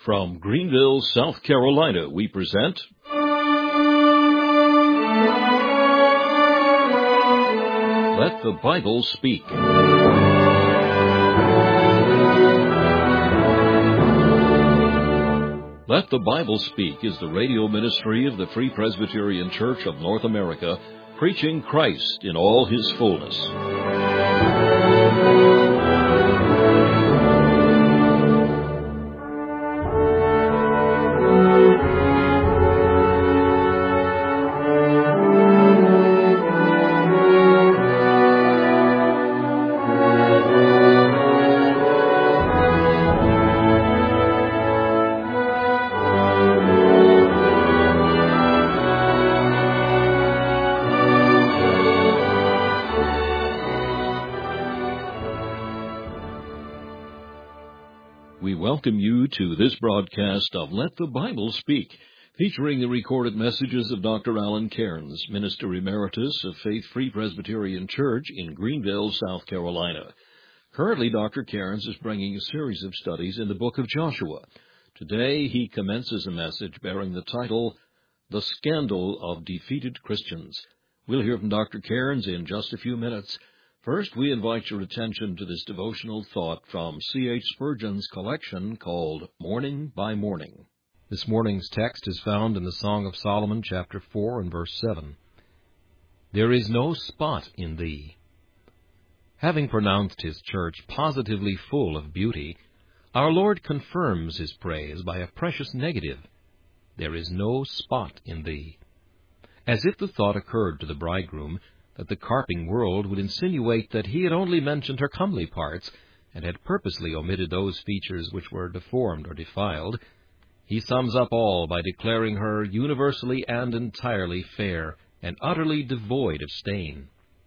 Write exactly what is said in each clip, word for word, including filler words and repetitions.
From Greenville, South Carolina, we present Let the Bible Speak. Let the Bible Speak is the radio ministry of the Free Presbyterian Church of North America, preaching Christ in all His fullness. We welcome you to this broadcast of Let the Bible Speak, featuring the recorded messages of Doctor Alan Cairns, Minister Emeritus of Faith Free Presbyterian Church in Greenville, South Carolina. Currently, Doctor Cairns is bringing a series of studies in the book of Joshua. Today, he commences a message bearing the title, The Scandal of Defeated Christians. We'll hear from Doctor Cairns in just a few minutes. First, we invite your attention to this devotional thought from C H Spurgeon's collection called Morning by Morning. This morning's text is found in the Song of Solomon, chapter four and verse seven. There is no spot in thee. Having pronounced his church positively full of beauty, our Lord confirms his praise by a precious negative. There is no spot in thee. As if the thought occurred to the bridegroom that the carping world would insinuate that he had only mentioned her comely parts, and had purposely omitted those features which were deformed or defiled, he sums up all by declaring her universally and entirely fair, and utterly devoid of stain.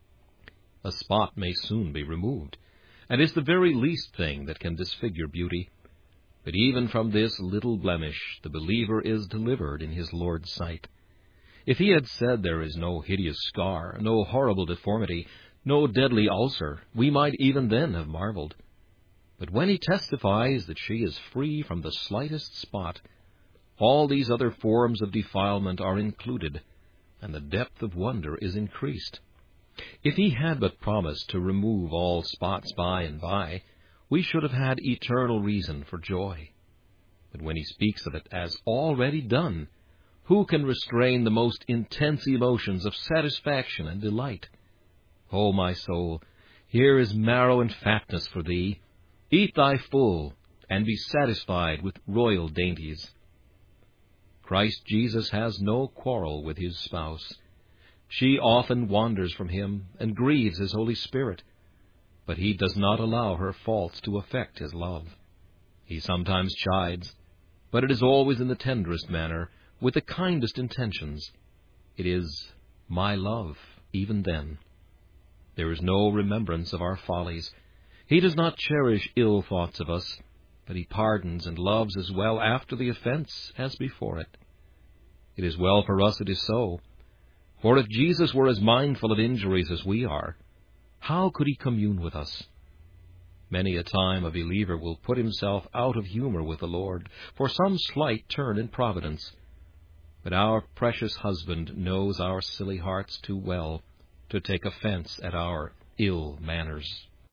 A spot may soon be removed, and is the very least thing that can disfigure beauty. But even from this little blemish the believer is delivered in his Lord's sight. If he had said there is no hideous scar, no horrible deformity, no deadly ulcer, we might even then have marveled. But when he testifies that she is free from the slightest spot, all these other forms of defilement are included, and the depth of wonder is increased. If he had but promised to remove all spots by and by, we should have had eternal reason for joy. But when he speaks of it as already done, who can restrain the most intense emotions of satisfaction and delight? O my soul, here is marrow and fatness for thee. Eat thy full, and be satisfied with royal dainties. Christ Jesus has no quarrel with his spouse. She often wanders from him and grieves his Holy Spirit, but he does not allow her faults to affect his love. He sometimes chides, but it is always in the tenderest manner, with the kindest intentions. It is my love, even then. There is no remembrance of our follies. He does not cherish ill thoughts of us, but he pardons and loves as well after the offense as before it. It is well for us it is so, for if Jesus were as mindful of injuries as we are, how could he commune with us? Many a time a believer will put himself out of humor with the Lord for some slight turn in providence. But our precious husband knows our silly hearts too well to take offense at our ill manners.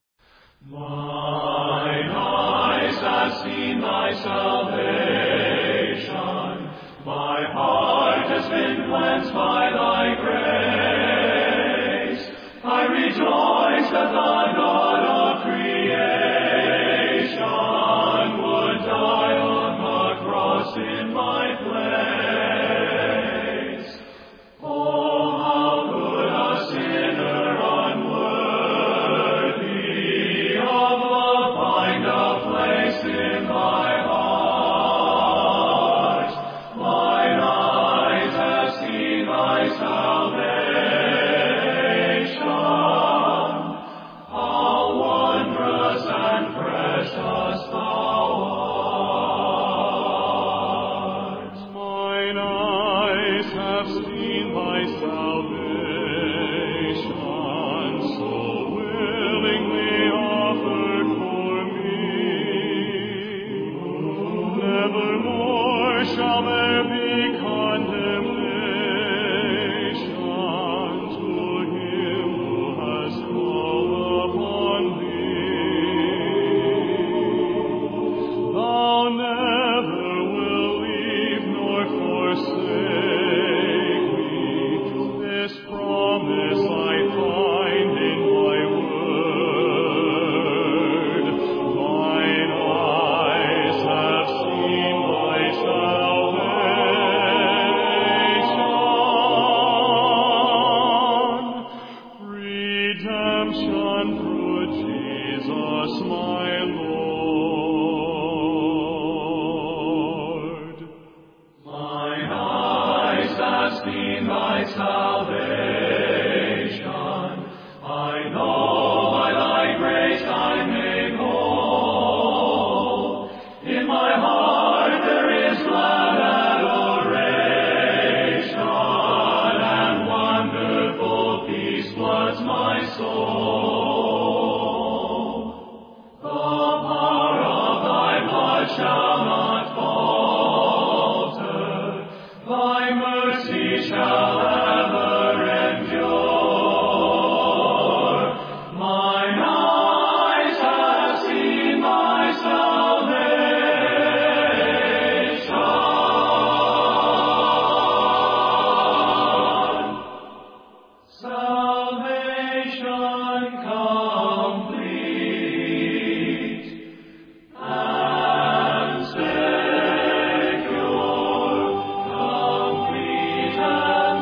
Mine eyes have seen thy salvation. My heart has been cleansed by thy grace. I rejoice that the God of creation would die on the cross in my place. Salvation, Nevermore shall there be condemnation to him who has called upon thee. Thou never will leave nor forsake me. This promise I find in thy word. Mine eyes have seen thy salvation. Redemption through Jesus my Lord. Mine eyes have seen thy salvation. I know by thy grace I'm made whole. In my heart there is glad adoration, and wonderful peace floods my soul. The power of thy blood shall not falter. Thy mercy shall ever endure. Mine eyes have seen thy salvation. Salvation complete and secure. Complete and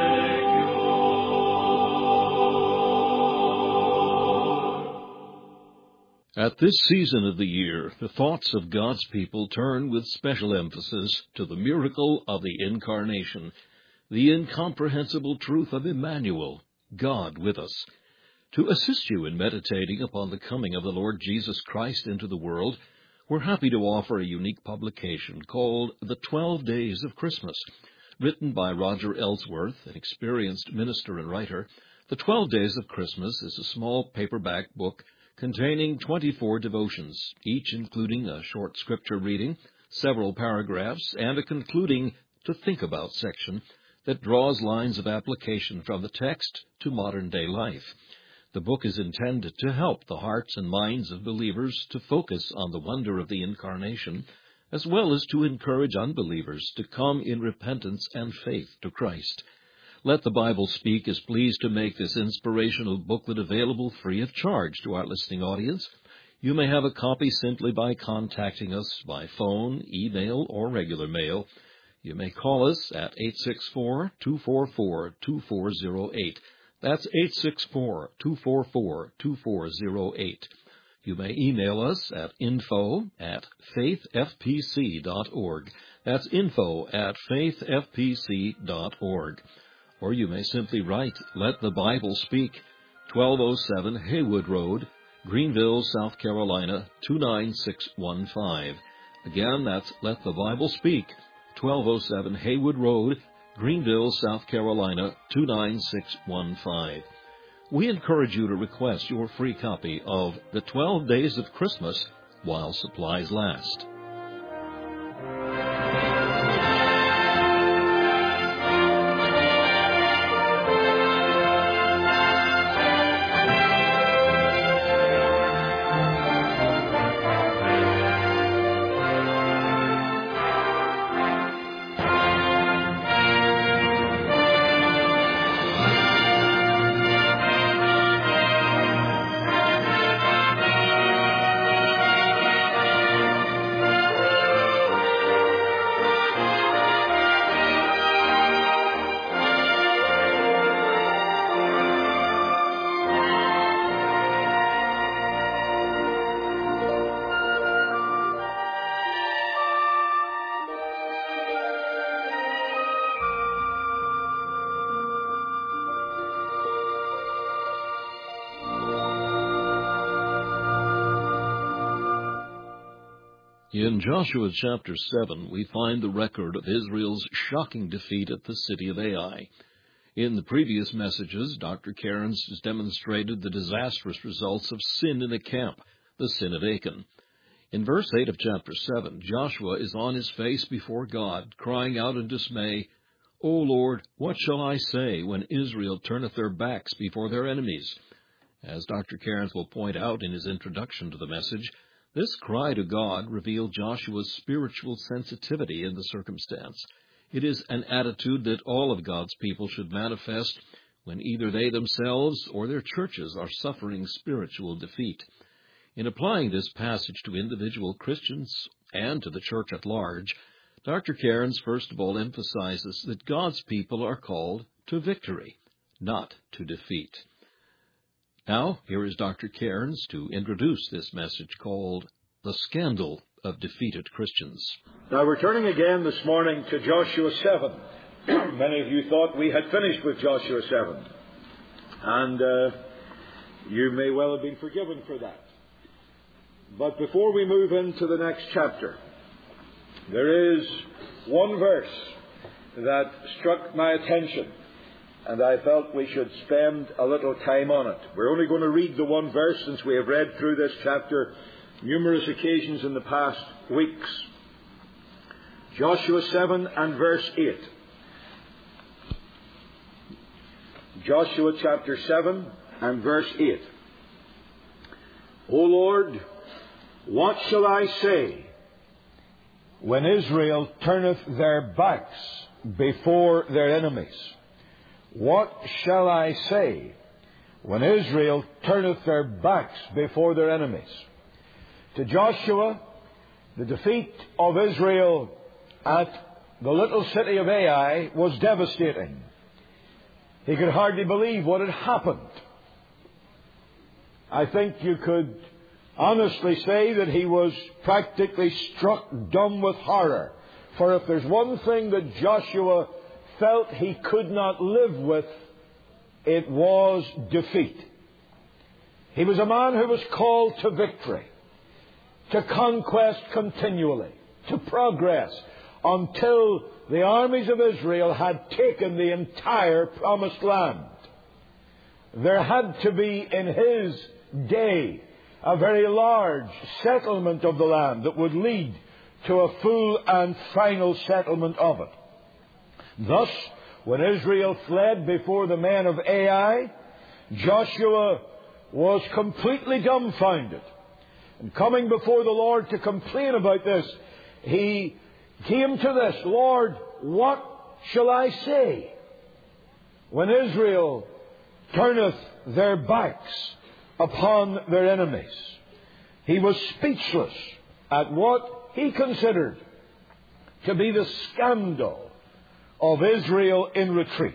secure. At this season of the year, the thoughts of God's people turn with special emphasis to the miracle of the Incarnation, the incomprehensible truth of Emmanuel, God with us. To assist you in meditating upon the coming of the Lord Jesus Christ into the world, we're happy to offer a unique publication called The Twelve Days of Christmas. Written by Roger Ellsworth, an experienced minister and writer, The Twelve Days of Christmas is a small paperback book containing twenty-four devotions, each including a short scripture reading, several paragraphs, and a concluding To Think About section that draws lines of application from the text to modern-day life. The book is intended to help the hearts and minds of believers to focus on the wonder of the Incarnation, as well as to encourage unbelievers to come in repentance and faith to Christ. Let the Bible Speak is pleased to make this inspirational booklet available free of charge to our listening audience. You may have a copy simply by contacting us by phone, email, or regular mail. You may call us at eight six four, two four four, two four zero eight. That's eight six four, two four four, two four zero eight. You may email us at info at faithfpc.org. That's info at faithfpc.org. Or you may simply write, Let the Bible Speak, twelve oh seven Haywood Road, Greenville, South Carolina, two nine six one five. Again, that's Let the Bible Speak, twelve oh seven Haywood Road, Greenville, South Carolina, two nine six one five. We encourage you to request your free copy of The Twelve Days of Christmas while supplies last. In Joshua chapter seven, we find the record of Israel's shocking defeat at the city of Ai. In the previous messages, Doctor Cairns has demonstrated the disastrous results of sin in the camp, the sin of Achan. In verse eight of chapter seven, Joshua is on his face before God, crying out in dismay, O Lord, what shall I say when Israel turneth their backs before their enemies? As Doctor Cairns will point out in his introduction to the message, this cry to God revealed Joshua's spiritual sensitivity in the circumstance. It is an attitude that all of God's people should manifest when either they themselves or their churches are suffering spiritual defeat. In applying this passage to individual Christians and to the church at large, Doctor Cairns first of all emphasizes that God's people are called to victory, not to defeat. Now, here is Doctor Cairns to introduce this message called The Scandal of Defeated Christians. Now, we're turning again this morning to Joshua seven. Many of you thought we had finished with Joshua seven. And uh, you may well have been forgiven for that. But before we move into the next chapter, there is one verse that struck my attention, and I felt we should spend a little time on it. We're only going to read the one verse since we have read through this chapter numerous occasions in the past weeks. Joshua seven and verse eight. Joshua chapter seven and verse eight. O Lord, what shall I say when Israel turneth their backs before their enemies? What shall I say when Israel turneth their backs before their enemies? To Joshua, the defeat of Israel at the little city of Ai was devastating. He could hardly believe what had happened. I think you could honestly say that he was practically struck dumb with horror. For if there's one thing that Joshua felt he could not live with, it was defeat. He was a man who was called to victory, to conquest continually, to progress, until the armies of Israel had taken the entire promised land. There had to be, in his day, a very large settlement of the land that would lead to a full and final settlement of it. Thus, when Israel fled before the men of Ai, Joshua was completely dumbfounded. And coming before the Lord to complain about this, he came to this, Lord, what shall I say when Israel turneth their backs upon their enemies? He was speechless at what he considered to be the scandal of Israel in retreat.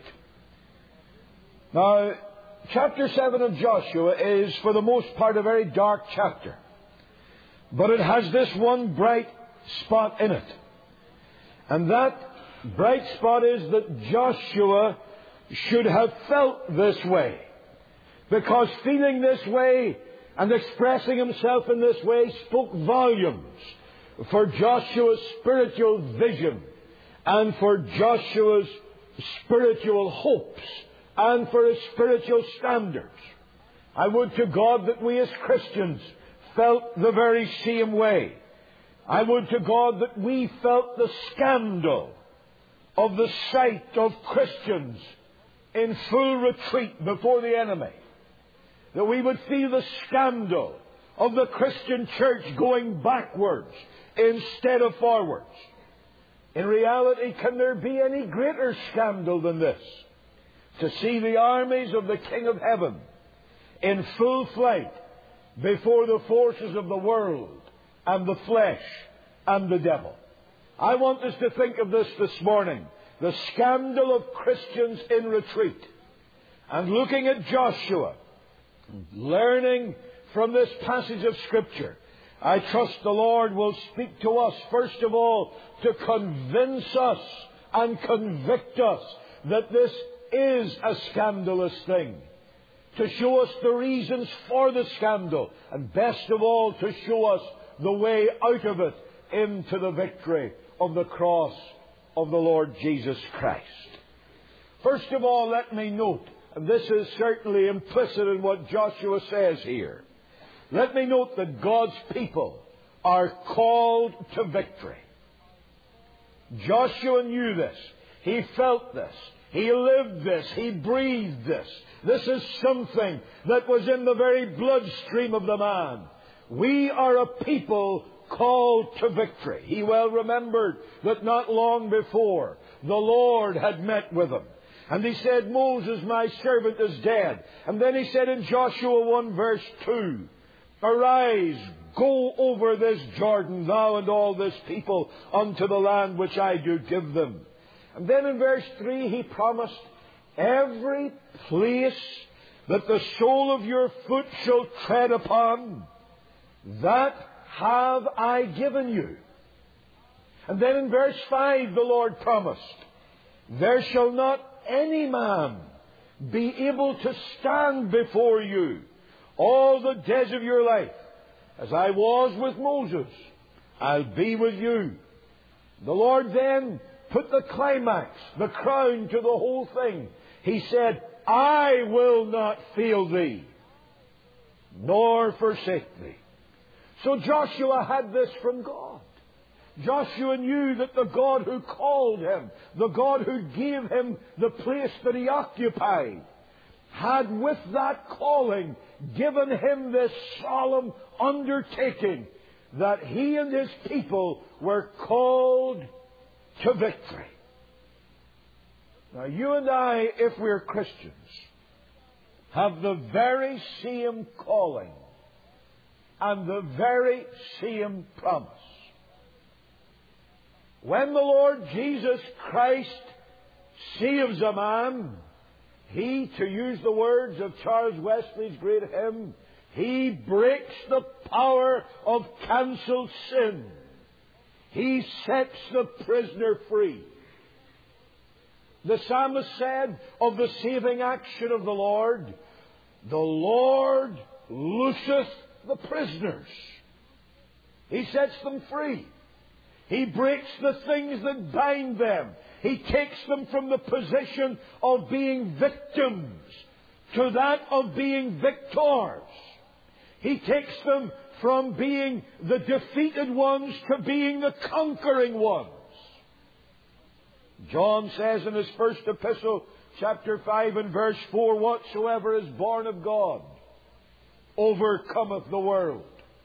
Now, chapter seven of Joshua is, for the most part, a very dark chapter. But it has this one bright spot in it. And that bright spot is that Joshua should have felt this way. Because feeling this way and expressing himself in this way spoke volumes for Joshua's spiritual vision and for Joshua's spiritual hopes and for his spiritual standards. I would to God that we as Christians felt the very same way. I would to God that we felt the scandal of the sight of Christians in full retreat before the enemy. That we would feel the scandal of the Christian church going backwards instead of forwards. In reality, can there be any greater scandal than this? To see the armies of the King of Heaven in full flight before the forces of the world and the flesh and the devil. I want us to think of this this morning. The scandal of Christians in retreat. And looking at Joshua, learning from this passage of Scripture, I trust the Lord will speak to us, first of all, to convince us and convict us that this is a scandalous thing. To show us the reasons for the scandal, and best of all, to show us the way out of it into the victory of the cross of the Lord Jesus Christ. First of all, let me note, and this is certainly implicit in what Joshua says here, let me note that God's people are called to victory. Joshua knew this. He felt this. He lived this. He breathed this. This is something that was in the very bloodstream of the man. We are a people called to victory. He well remembered that not long before the Lord had met with him. And he said, Moses, my servant, is dead. And then he said in Joshua one verse two, Arise, go over this Jordan, thou and all this people, unto the land which I do give them. And then in verse three he promised, Every place that the sole of your foot shall tread upon, that have I given you. And then in verse five the Lord promised, There shall not any man be able to stand before you all the days of your life. As I was with Moses, I'll be with you. The Lord then put the climax, the crown to the whole thing. He said, I will not fail thee, nor forsake thee. So Joshua had this from God. Joshua knew that the God who called him, the God who gave him the place that he occupied, had with that calling given him this solemn undertaking that he and his people were called to victory. Now you and I, if we're Christians, have the very same calling and the very same promise. When the Lord Jesus Christ saves a man, He, to use the words of Charles Wesley's great hymn, He breaks the power of cancelled sin. He sets the prisoner free. The psalmist said of the saving action of the Lord, The Lord looseth the prisoners. He sets them free. He breaks the things that bind them. He takes them from the position of being victims to that of being victors. He takes them from being the defeated ones to being the conquering ones. John says in his first epistle, chapter five and verse four, Whatsoever is born of God overcometh the world.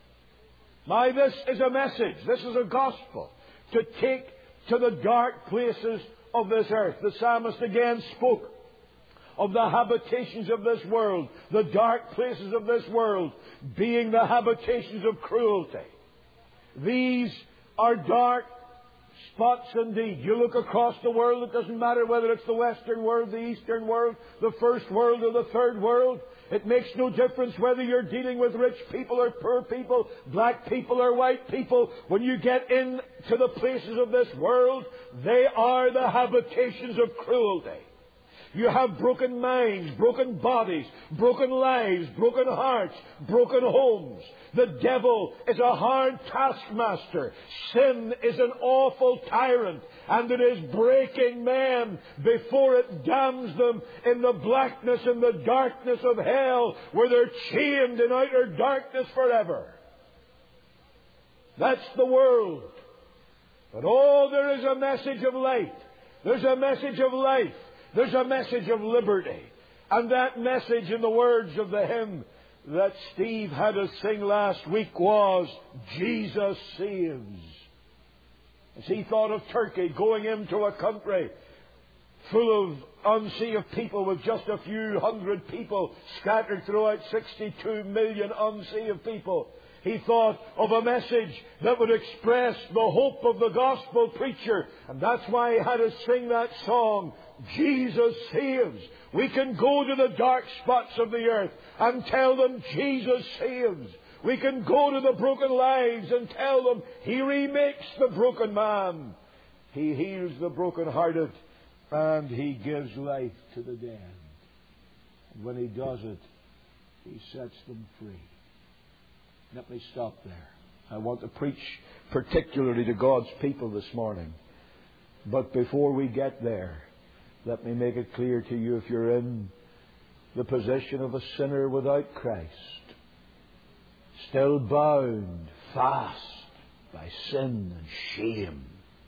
Now this is a message, this is a gospel to take to the dark places of this earth. The psalmist again spoke of the habitations of this world, the dark places of this world being the habitations of cruelty. These are dark spots indeed. You look across the world, it doesn't matter whether it's the Western world, the Eastern world, the first world or the third world. It makes no difference whether you're dealing with rich people or poor people, black people or white people. When you get into the places of this world, they are the habitations of cruelty. You have broken minds, broken bodies, broken lives, broken hearts, broken homes. The devil is a hard taskmaster. Sin is an awful tyrant. And it is breaking men before it damns them in the blackness and the darkness of hell, where they're chained in outer darkness forever. That's the world. But oh, there is a message of light. There's a message of life. There's a message of liberty. And that message, in the words of the hymn that Steve had us sing last week, was, Jesus saves. As he thought of Turkey going into a country full of unsaved people with just a few hundred people scattered throughout sixty-two million unsaved people, he thought of a message that would express the hope of the gospel preacher. And that's why he had us sing that song, Jesus saves. We can go to the dark spots of the earth and tell them Jesus saves. We can go to the broken lives and tell them He remakes the broken man. He heals the brokenhearted, and He gives life to the dead. And when He does it, He sets them free. Let me stop there. I want to preach particularly to God's people this morning. But before we get there, let me make it clear to you, if you're in the position of a sinner without Christ, still bound fast by sin and shame.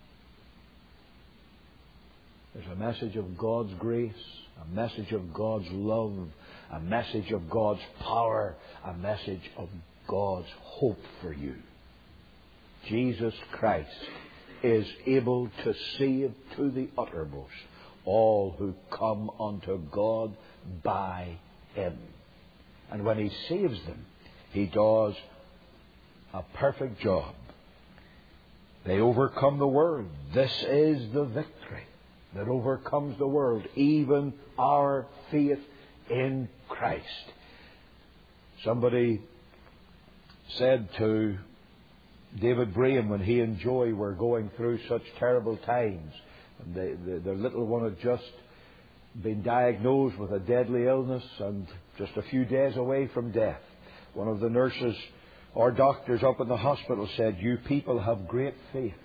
There's a message of God's grace, a message of God's love, a message of God's power, a message of God's hope for you. Jesus Christ is able to save to the uttermost all who come unto God by Him. And when He saves them, He does a perfect job. They overcome the world. This is the victory that overcomes the world, even our faith in Christ. Somebody said to David Braham when he and Joy were going through such terrible times, and they, the, their little one had just been diagnosed with a deadly illness and just a few days away from death. One of the nurses or doctors up in the hospital said, "You people have great faith."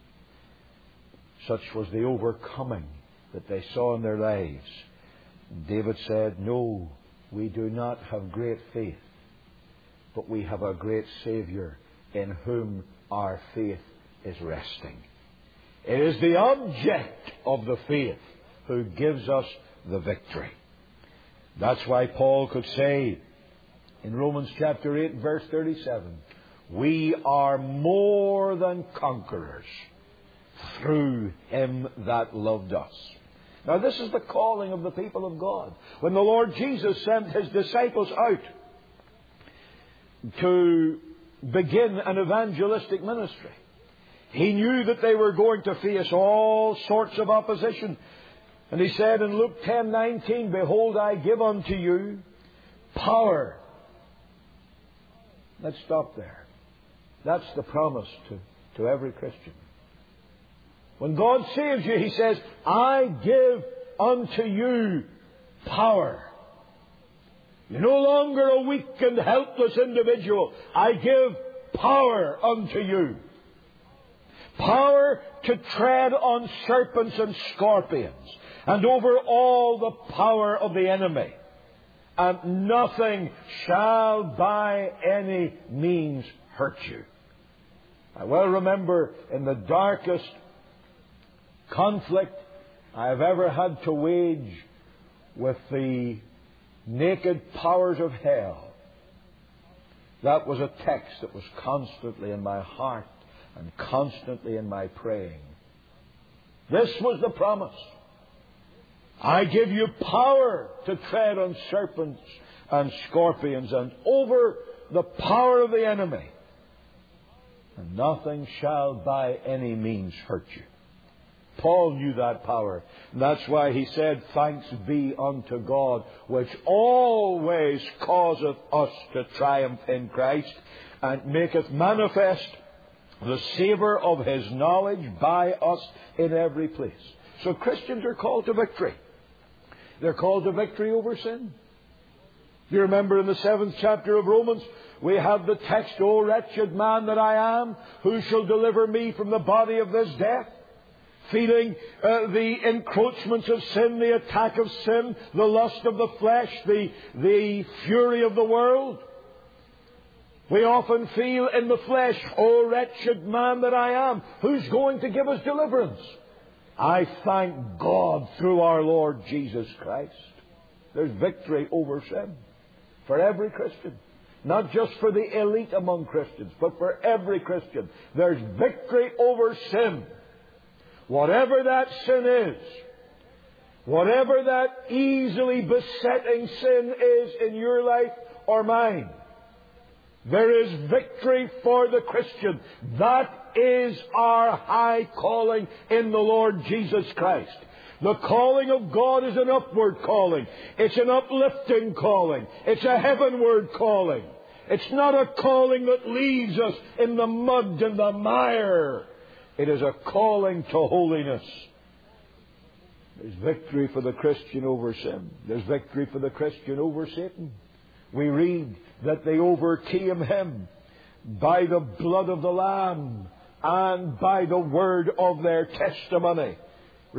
Such was the overcoming that they saw in their lives. David said, "No, we do not have great faith, but we have a great Saviour in whom our faith is resting." It is the object of the faith who gives us the victory. That's why Paul could say in Romans chapter eight, verse thirty-seven, "We are more than conquerors through Him that loved us." Now this is the calling of the people of God. When the Lord Jesus sent His disciples out to begin an evangelistic ministry, He knew that they were going to face all sorts of opposition. And He said in Luke ten nineteen, "Behold, I give unto you power." Let's stop there. That's the promise to, to every Christian. When God saves you, He says, "I give unto you power." You're no longer a weak and helpless individual. I give power unto you. Power to tread on serpents and scorpions and over all the power of the enemy. And nothing shall by any means hurt you. I well remember in the darkest conflict I have ever had to wage with the naked powers of hell, that was a text that was constantly in my heart and constantly in my praying. This was the promise. I give you power to tread on serpents and scorpions and over the power of the enemy, and nothing shall by any means hurt you. Paul knew that power. And that's why he said, "Thanks be unto God, which always causeth us to triumph in Christ, and maketh manifest the savour of His knowledge by us in every place." So Christians are called to victory. They're called to victory over sin. You remember in the seventh chapter of Romans, we have the text, "O wretched man that I am, who shall deliver me from the body of this death?" Feeling uh, the encroachments of sin, the attack of sin, the lust of the flesh, the, the fury of the world. We often feel in the flesh, "O wretched man that I am, who's going to give us deliverance?" I thank God through our Lord Jesus Christ. There's victory over sin for every Christian. Not just for the elite among Christians, but for every Christian. There's victory over sin. Whatever that sin is, whatever that easily besetting sin is in your life or mine, there is victory for the Christian. That is our high calling in the Lord Jesus Christ. The calling of God is an upward calling. It's an uplifting calling. It's a heavenward calling. It's not a calling that leaves us in the mud and the mire. It is a calling to holiness. There's victory for the Christian over sin. There's victory for the Christian over Satan. We read that they overcame him by the blood of the Lamb and by the word of their testimony.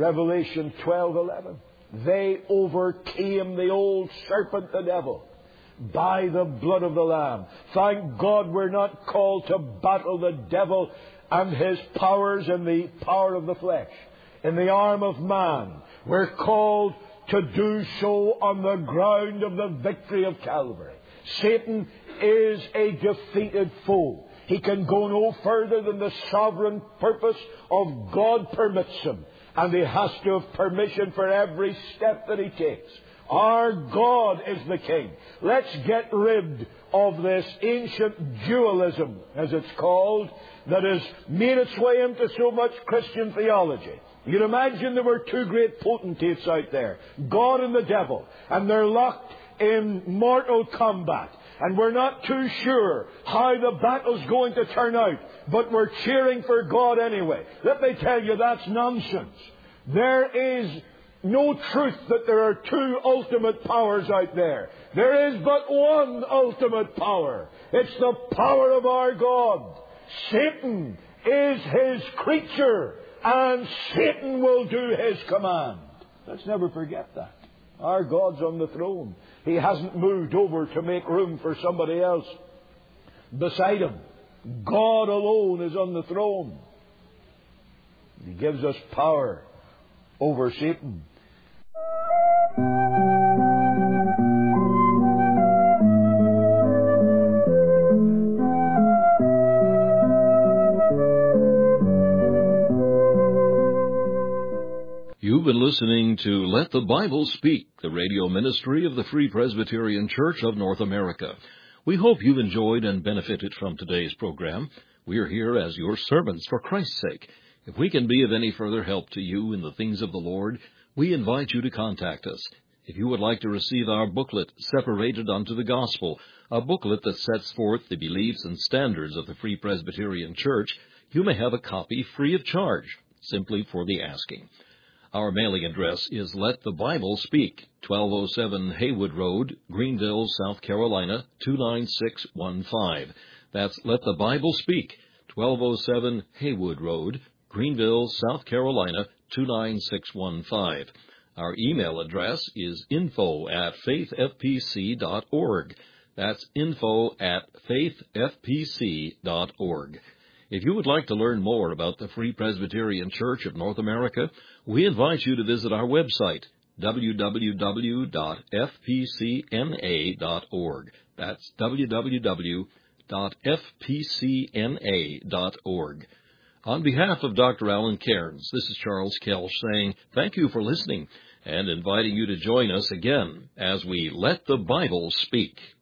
Revelation twelve eleven. They overcame the old serpent, the devil, by the blood of the Lamb. Thank God we're not called to battle the devil and his powers in the power of the flesh, in the arm of man. We're called to do so on the ground of the victory of Calvary. Satan is a defeated foe. He can go no further than the sovereign purpose of God permits him. And he has to have permission for every step that he takes. Our God is the King. Let's get rid of this ancient dualism, as it's called, that has made its way into so much Christian theology. You can imagine there were two great potentates out there, God and the devil, and they're locked in mortal combat. And we're not too sure how the battle's going to turn out, but we're cheering for God anyway. Let me tell you, that's nonsense. There is no truth that there are two ultimate powers out there. There is but one ultimate power. It's the power of our God. Satan is his creature, and Satan will do his command. Let's never forget that. Our God's on the throne. He hasn't moved over to make room for somebody else beside him. God alone is on the throne. He gives us power over Satan. You've been listening to Let the Bible Speak, the radio ministry of the Free Presbyterian Church of North America. We hope you've enjoyed and benefited from today's program. We are here as your servants for Christ's sake. If we can be of any further help to you in the things of the Lord, we invite you to contact us. If you would like to receive our booklet, Separated unto the Gospel, a booklet that sets forth the beliefs and standards of the Free Presbyterian Church, you may have a copy free of charge, simply for the asking. Our mailing address is Let the Bible Speak, twelve oh seven Haywood Road, Greenville, South Carolina, two nine six one five. That's Let the Bible Speak, twelve oh seven Haywood Road, Greenville, South Carolina, two nine six one five. Our email address is info at faith f p c dot org. That's info at faith f p c dot org. If you would like to learn more about the Free Presbyterian Church of North America, we invite you to visit our website, w w w dot f p c n a dot org. That's w w w dot f p c n a dot org. On behalf of Doctor Alan Cairns, this is Charles Kelch saying thank you for listening and inviting you to join us again as we Let the Bible Speak.